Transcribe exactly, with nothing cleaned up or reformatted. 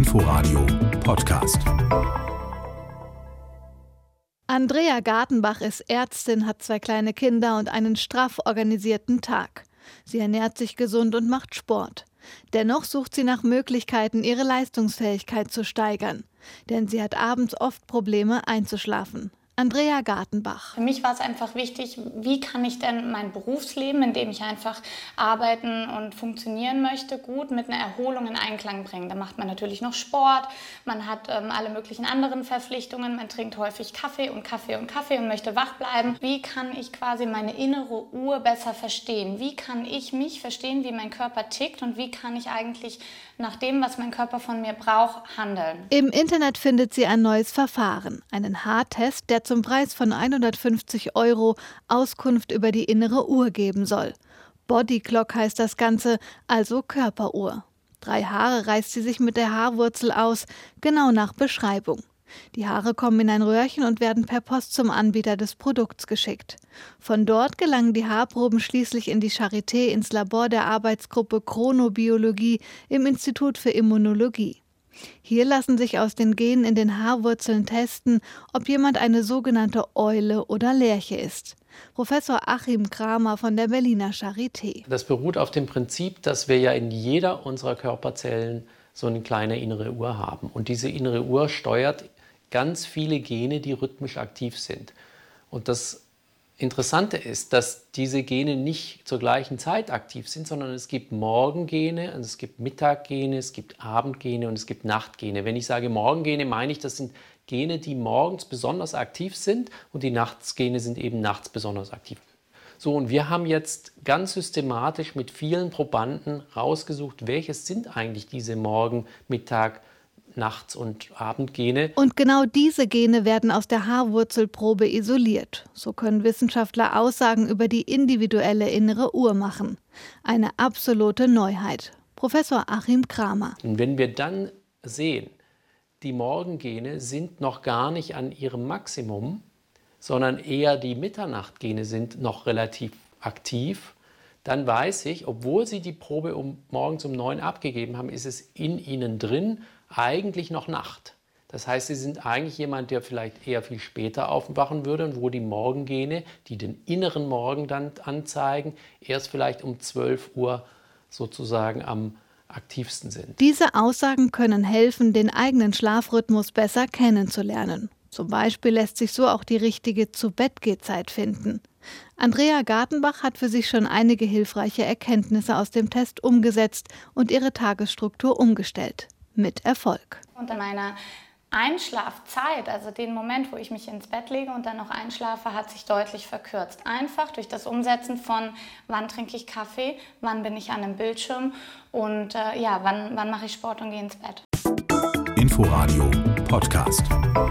Inforadio Podcast. Andrea Gartenbach ist Ärztin, hat zwei kleine Kinder und einen straff organisierten Tag. Sie ernährt sich gesund und macht Sport. Dennoch sucht sie nach Möglichkeiten, ihre Leistungsfähigkeit zu steigern. Denn sie hat abends oft Probleme einzuschlafen. Andrea Gartenbach. Für mich war es einfach wichtig, wie kann ich denn mein Berufsleben, in dem ich einfach arbeiten und funktionieren möchte, gut mit einer Erholung in Einklang bringen. Da macht man natürlich noch Sport, man hat ähm, alle möglichen anderen Verpflichtungen, man trinkt häufig Kaffee und Kaffee und Kaffee und möchte wach bleiben. Wie kann ich quasi meine innere Uhr besser verstehen? Wie kann ich mich verstehen, wie mein Körper tickt und wie kann ich eigentlich nach dem, was mein Körper von mir braucht, handeln? Im Internet findet sie ein neues Verfahren, einen Haartest, der zum Preis von hundertfünfzig Euro Auskunft über die innere Uhr geben soll. Body Clock heißt das Ganze, also Körperuhr. Drei Haare reißt sie sich mit der Haarwurzel aus, genau nach Beschreibung. Die Haare kommen in ein Röhrchen und werden per Post zum Anbieter des Produkts geschickt. Von dort gelangen die Haarproben schließlich in die Charité ins Labor der Arbeitsgruppe Chronobiologie im Institut für Immunologie. Hier lassen sich aus den Genen in den Haarwurzeln testen, ob jemand eine sogenannte Eule oder Lerche ist. Professor Achim Kramer von der Berliner Charité. Das beruht auf dem Prinzip, dass wir ja in jeder unserer Körperzellen so eine kleine innere Uhr haben. Und diese innere Uhr steuert ganz viele Gene, die rhythmisch aktiv sind. Und das Interessante ist, dass diese Gene nicht zur gleichen Zeit aktiv sind, sondern es gibt Morgengene, es gibt Mittaggene, es gibt Abendgene und es gibt Nachtgene. Wenn ich sage Morgengene, meine ich, das sind Gene, die morgens besonders aktiv sind und die Nachtsgene sind eben nachts besonders aktiv. So, und wir haben jetzt ganz systematisch mit vielen Probanden rausgesucht, welches sind eigentlich diese Morgen-, Mittag-, Nachts- und Abendgene. Und genau diese Gene werden aus der Haarwurzelprobe isoliert. So können Wissenschaftler Aussagen über die individuelle innere Uhr machen. Eine absolute Neuheit. Professor Achim Kramer. Und wenn wir dann sehen, die Morgengene sind noch gar nicht an ihrem Maximum, sondern eher die Mitternachtgene sind noch relativ aktiv, dann weiß ich, obwohl sie die Probe um, morgens um neun abgegeben haben, ist es in ihnen drin eigentlich noch Nacht. Das heißt, sie sind eigentlich jemand, der vielleicht eher viel später aufwachen würde und wo die Morgengene, die den inneren Morgen dann anzeigen, erst vielleicht um zwölf Uhr sozusagen am aktivsten sind. Diese Aussagen können helfen, den eigenen Schlafrhythmus besser kennenzulernen. Zum Beispiel lässt sich so auch die richtige Zu-Bett-Geh-Zeit finden. Andrea Gartenbach hat für sich schon einige hilfreiche Erkenntnisse aus dem Test umgesetzt und ihre Tagesstruktur umgestellt. Mit Erfolg. Und in meiner Einschlafzeit, also den Moment, wo ich mich ins Bett lege und dann noch einschlafe, hat sich deutlich verkürzt. Einfach durch das Umsetzen von, wann trinke ich Kaffee, wann bin ich an einem Bildschirm und äh, ja, wann, wann mache ich Sport und gehe ins Bett. Inforadio Podcast.